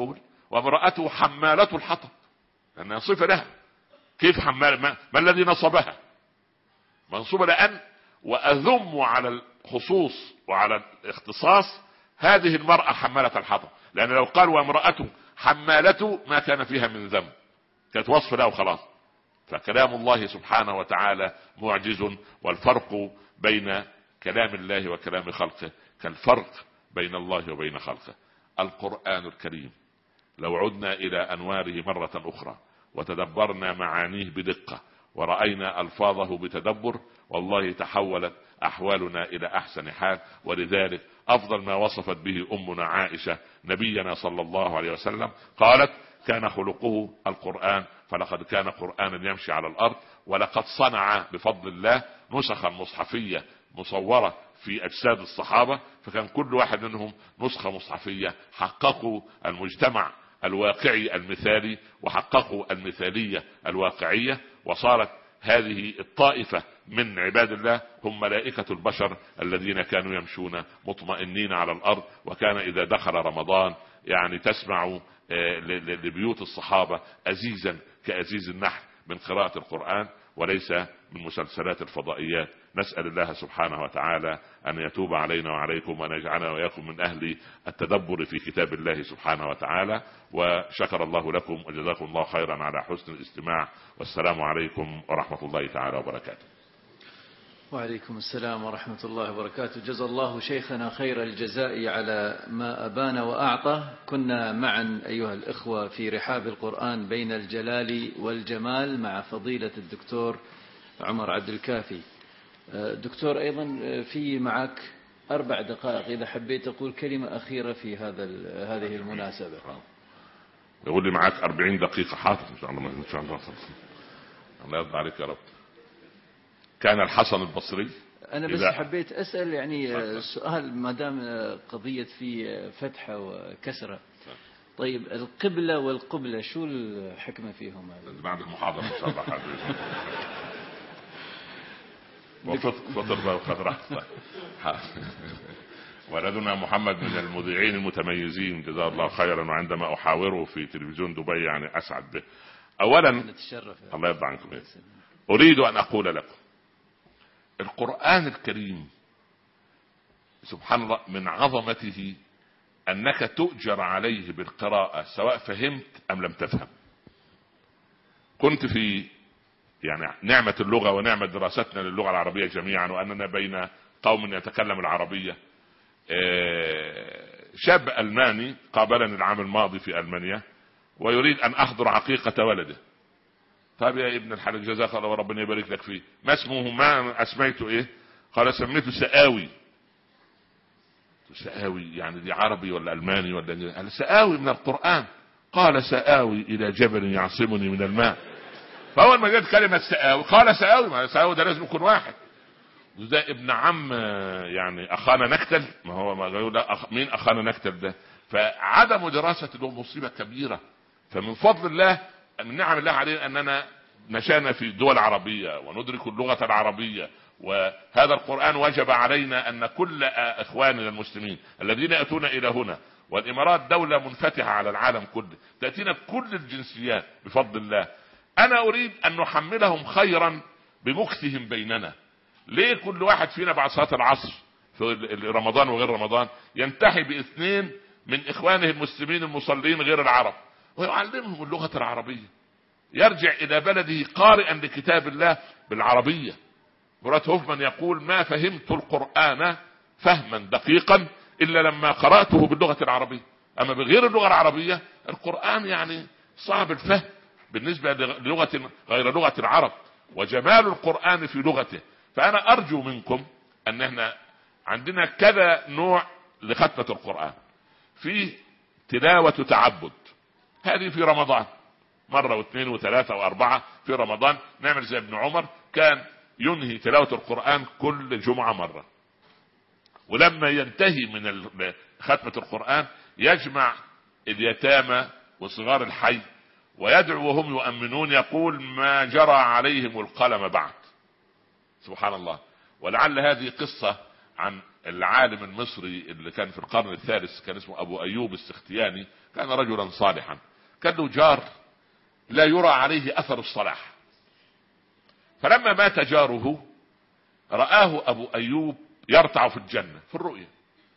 وامرأته حمالة الحطب، لأنها صفة لها. كيف حمال؟ ما, ما الذي نصبها؟ منصوبة لأن وأذم على الخصوص وعلى الاختصاص هذه المرأة حمالة الحطب، لأن لو قال وامرأته حمالة ما كان فيها من ذنب، كانت وصف له وخلاص. فكلام الله سبحانه وتعالى معجز، والفرق بين كلام الله وكلام خلقه كالفرق بين الله وبين خلقه. القرآن الكريم لو عدنا إلى أنواره مرة أخرى وتدبرنا معانيه بدقة ورأينا ألفاظه بتدبر، والله تحولت أحوالنا إلى أحسن حال. ولذلك أفضل ما وصفت به أمنا عائشة نبينا صلى الله عليه وسلم قالت: كان خلقه القرآن، فلقد كان قرآنا يمشي على الأرض. ولقد صنع بفضل الله نسخا مصحفية مصورة في أجساد الصحابة، فكان كل واحد منهم نسخة مصحفية، حققوا المجتمع الواقعي المثالي وحققوا المثالية الواقعية. وصارت هذه الطائفة من عباد الله هم ملائكة البشر الذين كانوا يمشون مطمئنين على الأرض. وكان إذا دخل رمضان يعني تسمع لبيوت الصحابة أزيزا كأزيز النحل من قراءة القرآن، وليس من مسلسلات الفضائيات. نسأل الله سبحانه وتعالى أن يتوب علينا وعليكم، وأن يجعلنا وإياكم من أهل التدبر في كتاب الله سبحانه وتعالى. وشكر الله لكم وجزاكم الله خيرا على حسن الاستماع، والسلام عليكم ورحمة الله تعالى وبركاته. وعليكم السلام ورحمة الله وبركاته. جزا الله شيخنا خير الجزاء على ما أبان وأعطى. كنا معا أيها الإخوة في رحاب القرآن بين الجلال والجمال مع فضيلة الدكتور عمر عبد الكافي. دكتور، أيضا في معك أربع دقائق إذا حبيت تقول كلمة أخيرة في هذا هذه المناسبة. يقول لي معك أربعين دقيقة. حاضر إن شاء الله. إن شاء الله الله يرضى عليك يا رب. كان الحسن البصري، أنا بس حبيت أسأل يعني سؤال ما دام قضية في فتحة وكسرة. طيب القبلة والقبلة شو الحكمة فيهم؟ بعد المحاضرة إن شاء الله. وفطر بقى وخذ راحتك. ولدنا محمد من المذيعين المتميزين جزاه الله خيرا، وعندما أحاوره في تلفزيون دبي يعني أسعد به. أولا الله يرضى عنكم، أريد أن أقول لكم القرآن الكريم سبحان الله من عظمته أنك تؤجر عليه بالقراءة سواء فهمت أم لم تفهم. كنت في يعني نعمة اللغة ونعمة دراستنا للغة العربية جميعا، وأننا بين قوم يتكلم العربية. شاب ألماني قابلني العام الماضي في ألمانيا ويريد أن أحضر عقيقة ولده. طيب يا ابن الحلال جزاك الله وربنا يبارك لك فيه، ما اسمه؟ ما اسميته ايه؟ قال سميته سآوي. سآوي يعني دي عربي ولا ألماني ولا؟ قال سآوي من القرآن. قال سآوي إلى جبل يعصمني من الماء. فأول ما جت كلمة سآوي قال سآوي، ما سآوي ده لازم يكون واحد، ده ابن عم يعني أخانا نكتل. ما هو ما يقول لا أخ... مين أخانا نكتل ده؟ فعدم دراسة اللغة مصيبة كبيرة. فمن فضل الله من نعم الله علينا أننا نشأنا في دول عربية وندرك اللغة العربية، وهذا القرآن وجب علينا أن كل إخواننا المسلمين الذين يأتون إلى هنا، والإمارات دولة منفتحة على العالم كله، تأتينا كل الجنسيات بفضل الله. أنا أريد أن نحملهم خيرا بمكثهم بيننا. ليه كل واحد فينا بعد صلاة العصر في رمضان وغير رمضان ينتحي باثنين من إخوانه المسلمين المصلين غير العرب ويعلمهم اللغة العربية؟ يرجع إلى بلده قارئا لكتاب الله بالعربية. مرات هوفمان يقول ما فهمت القرآن فهما دقيقا إلا لما قرأته باللغة العربية. أما بغير اللغة العربية القرآن يعني صعب الفهم بالنسبة للغة غير لغة العرب، وجمال القرآن في لغته. فأنا أرجو منكم أن احنا عندنا كذا نوع لختمة القرآن. في تلاوة تعبد، هذه في رمضان مرة واثنين وثلاثة واربعة. في رمضان نعمل زي ابن عمر كان ينهي تلاوة القرآن كل جمعة مرة، ولما ينتهي من ختمة القرآن يجمع اليتامى وصغار الحي ويدعو وهم يؤمنون يقول ما جرى عليهم القلم بعد. سبحان الله. ولعل هذه قصة عن العالم المصري اللي كان في القرن الثالث كان اسمه ابو ايوب السختياني، كان رجلا صالحا، كان له جار لا يرى عليه اثر الصلاح. فلما مات جاره رآه ابو ايوب يرتع في الجنة في الرؤيا،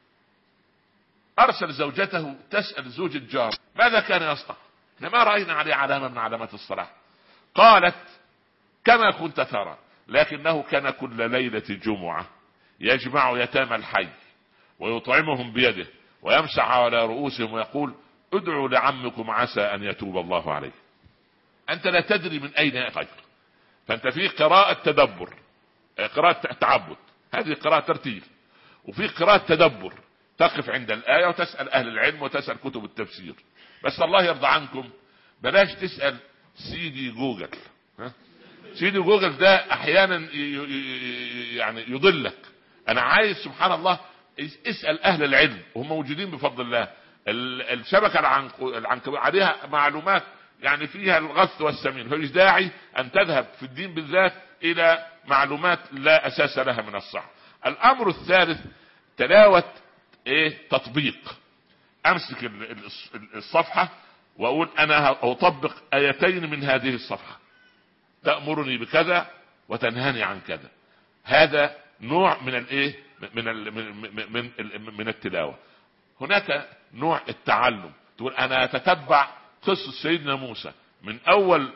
ارسل زوجته تسأل زوج الجار ماذا كان يصنع، احنا ما رأينا عليه علامة من علامات الصلاح. قالت كما كنت ترى، لكنه كان كل ليلة جمعة يجمع يتامى الحي ويطعمهم بيده ويمسح على رؤوسهم ويقول ادعوا لعمكم عسى ان يتوب الله عليه. انت لا تدري من اين يأتي، فانت في قراءة تدبر، قراءة تعبد، هذه قراءة ترتيل، وفي قراءة تدبر تقف عند الآية وتسأل اهل العلم وتسأل كتب التفسير. بس الله يرضى عنكم بلاش تسأل سيدي جوجل. ها؟ سيدي جوجل ده احيانا يعني يضلك. انا عايز سبحان الله اسأل اهل العلم وهم موجودين بفضل الله. الشبكة العنكبوت عليها معلومات يعني فيها الغث والسمين، فمش داعي ان تذهب في الدين بالذات الى معلومات لا اساس لها من الصح. الامر الثالث تلاوة ايه تطبيق. امسك الصفحة واقول انا اطبق ايتين من هذه الصفحة تأمرني بكذا وتنهاني عن كذا. هذا نوع من الايه من ال من من, من التلاوة. هناك نوع التعلم، تقول انا اتتبع قصة سيدنا موسى من اول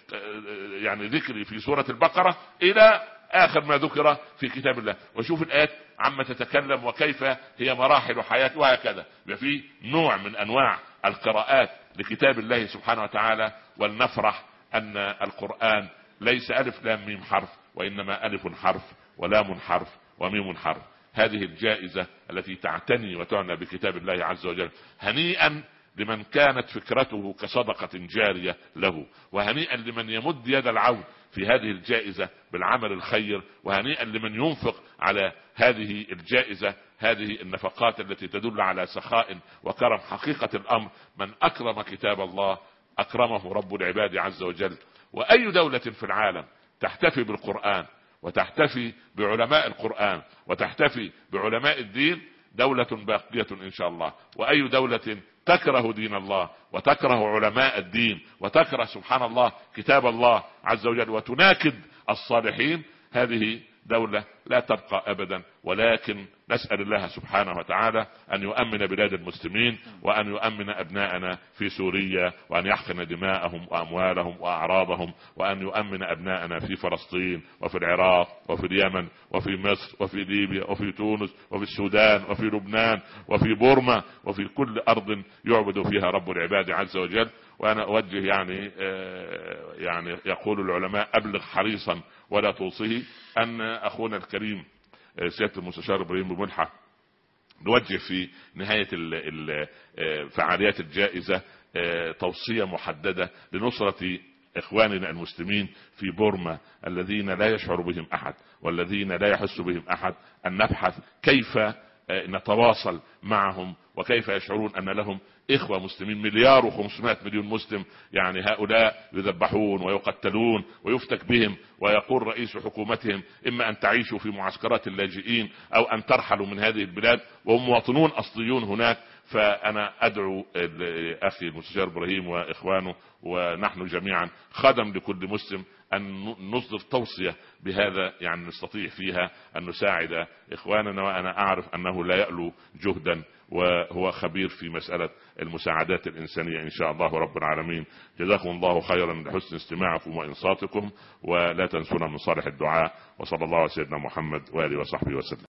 يعني ذكري في سورة البقرة الى اخر ما ذكر في كتاب الله، وشوف الايات عما تتكلم وكيف هي مراحل حياته وهكذا. في نوع من انواع القراءات لكتاب الله سبحانه وتعالى. ولنفرح ان القرآن ليس الف لام ميم حرف، وانما الف حرف ولام حرف وميم حرف. هذه الجائزة التي تعتني وتعنى بكتاب الله عز وجل. هنيئا لمن كانت فكرته كصدقة جارية له، وهنيئا لمن يمد يد العون في هذه الجائزة بالعمل الخير، وهنيئا لمن ينفق على هذه الجائزة هذه النفقات التي تدل على سخاء وكرم. حقيقة الأمر من أكرم كتاب الله أكرمه رب العباد عز وجل. وأي دولة في العالم تحتفي بالقرآن وتحتفي بعلماء القرآن وتحتفي بعلماء الدين دولة باقية إن شاء الله. وأي دولة تكره دين الله وتكره علماء الدين وتكره سبحان الله كتاب الله عز وجل وتناكد الصالحين، هذه دولة لا تبقى أبدا. ولكن نسأل الله سبحانه وتعالى أن يؤمن بلاد المسلمين، وأن يؤمن أبناءنا في سوريا، وأن يحقن دماءهم وأموالهم وأعراضهم، وأن يؤمن أبناءنا في فلسطين وفي العراق وفي اليمن وفي مصر وفي ليبيا وفي تونس وفي السودان وفي لبنان وفي بورما وفي كل أرض يعبد فيها رب العباد عز وجل. وأنا أوجه يعني آه يعني يقول العلماء أبلغ حريصا ولا توصيه، أن أخونا الكريم سيادة المستشار إبراهيم بملحة نوجه في نهاية فعاليات الجائزة توصية محددة لنصرة إخواننا المسلمين في بورما الذين لا يشعر بهم أحد والذين لا يحس بهم أحد، أن نبحث كيف نتواصل معهم وكيف يشعرون أن لهم إخوة مسلمين. مليار وخمسمائة مليون مسلم، يعني هؤلاء يذبحون ويقتلون ويفتك بهم، ويقول رئيس حكومتهم إما أن تعيشوا في معسكرات اللاجئين أو أن ترحلوا من هذه البلاد، وهم مواطنون أصليون هناك. فأنا أدعو أخي المستشار إبراهيم وإخوانه ونحن جميعا خدم لكل مسلم أن نصدر توصية بهذا، يعني نستطيع فيها أن نساعد إخواننا. وأنا أعرف أنه لا يألو جهدا وهو خبير في مسألة المساعدات الإنسانية إن شاء الله رب العالمين. جزاكم الله خيرا لحسن استماعكم وإنصاتكم، ولا تنسونا من صالح الدعاء. وصلى الله على سيدنا محمد وآله وصحبه وسلم.